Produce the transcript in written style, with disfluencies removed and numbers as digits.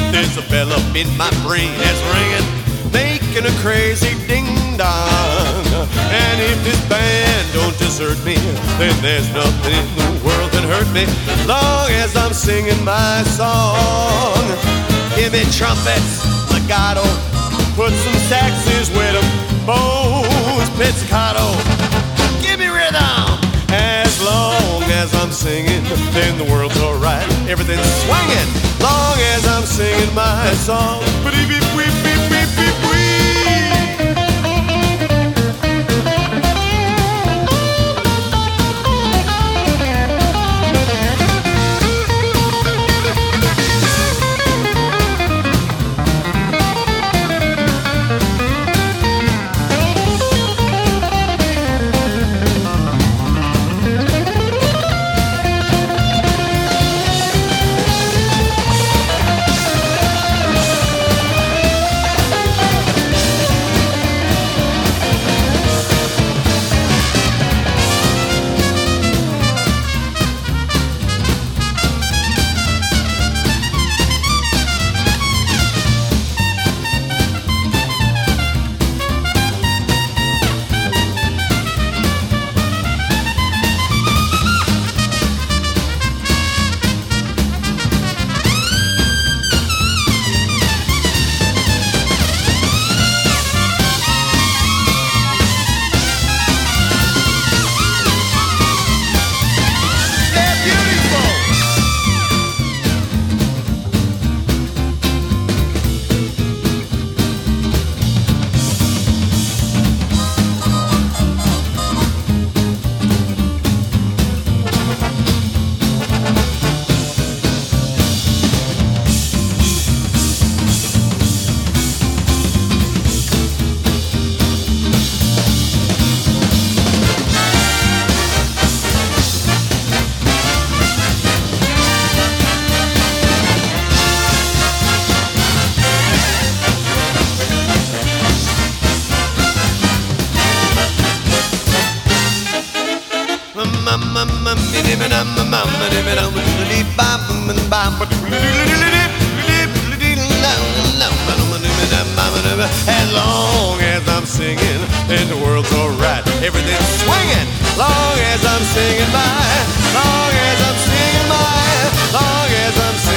There's a bell up in my brain that's ringing, making a crazy ding-dong. And if this band don't desert me, then there's nothing in the world can hurt me, long as I'm singing my song. Give me trumpets, legato, put some saxes with them, bows, pizzicato. Give me rhythm. As long as I'm singing, then the world's alright, everything's swinging, long as I'm singing my song. As long as I'm singing, then the world's alright, everything's swinging, long as I'm singing my, long as I'm singing my, long as I'm singing.